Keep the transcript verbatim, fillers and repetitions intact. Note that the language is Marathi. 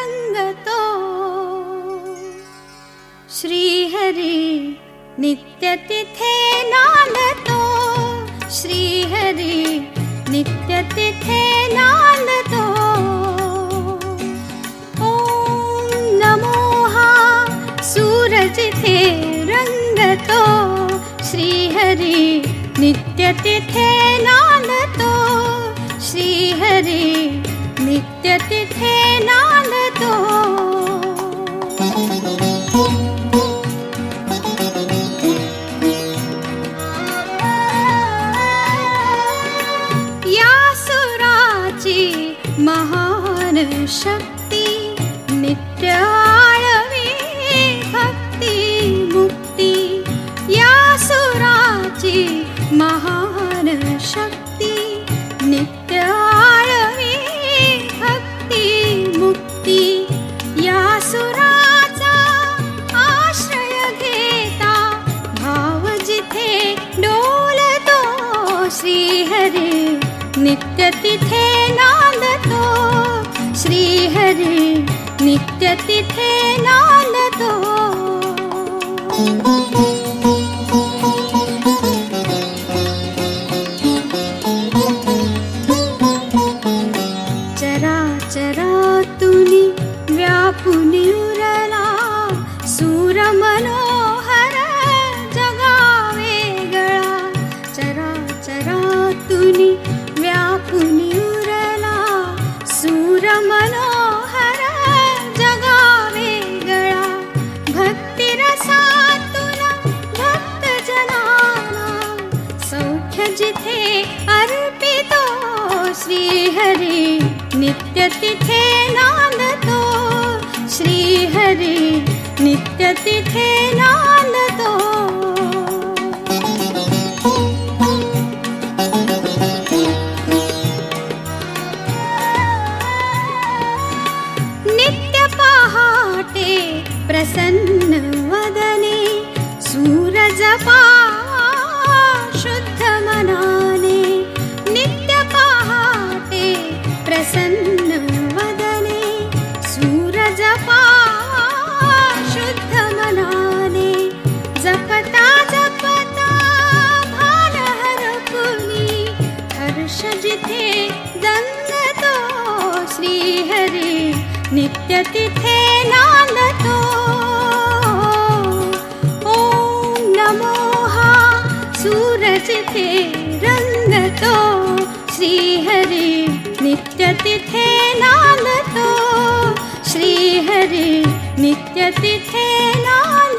रंगतो. श्रीहरी नित्य तिथे नांदतो. श्रीहरी नित्य तिथे नांदतो. ओम नमो हा सूरज थे रंगतो. श्रीहरी नित्य तिथे नांदतो. श्रीहरी नित्य तिथे नांदतो. या सुराची महान शक्ती नित्य आळवी भक्ती मुक्ती. या सुराची महान शक्ती नित्य आळवी भक्ती मुक्ती. या सुराचा आश्रय घेता भाव जिथे डोलतो. श्रीहरी नित्य तिथे नांदतो. श्रीहरी नित्य तिथे नांदतो. चराचरातुनी व्यापुनी उरला सूर मनोहर जगा वेगळा. चराचरातुनी व्यापुनी उरला सूर मनोहर जगा वेगळा. भक्ती रसातून भक्त जनाना सौख्य जिथे अर्पितो. श्रीहरी नित्य तिथे नांदतो. श्रीहरी नित्य तिथे नांदतो. नित्य पहाटे प्रसन्न वदने सूरज पावा शुद्ध मनाने. नित्य पहाटे प्रसन्न वदने सूरज पावा शुद्ध मनाने. जपता जपता भान हरपुनी हर्ष जिथे दंगतो. श्रीहरी नित्य तिथे नांदतो. ओम नमो हा सूरज थे रंगतो. श्रीहरी नित्य तिथे नांदतो. श्रीहरी नित्य तिथे नांदतो.